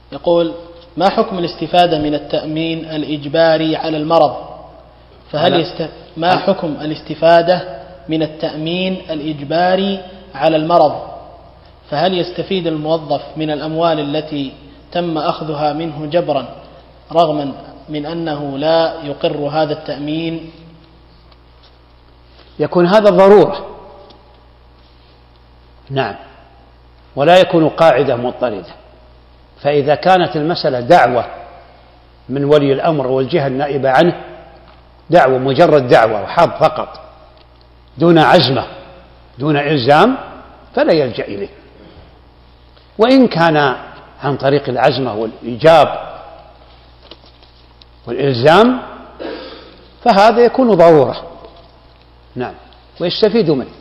يقول: ما حكم الاستفادة من التأمين الإجباري على المرض؟ ما حكم الاستفادة من التأمين الإجباري على المرض؟ فهل يستفيد الموظف من الأموال التي تم أخذها منه جبرا رغما من أنه لا يقر هذا التأمين؟ يكون هذا ضرورة، نعم، ولا يكون قاعدة مضطردة. فإذا كانت المسألة دعوة من ولي الأمر والجهة النائبة عنه، دعوة مجرد دعوة وحظ فقط دون عزمة دون إلزام، فلا يلجأ إليه. وإن كان عن طريق العزمة والإيجاب والإلزام فهذا يكون ضرورة، نعم، ويستفيد منه.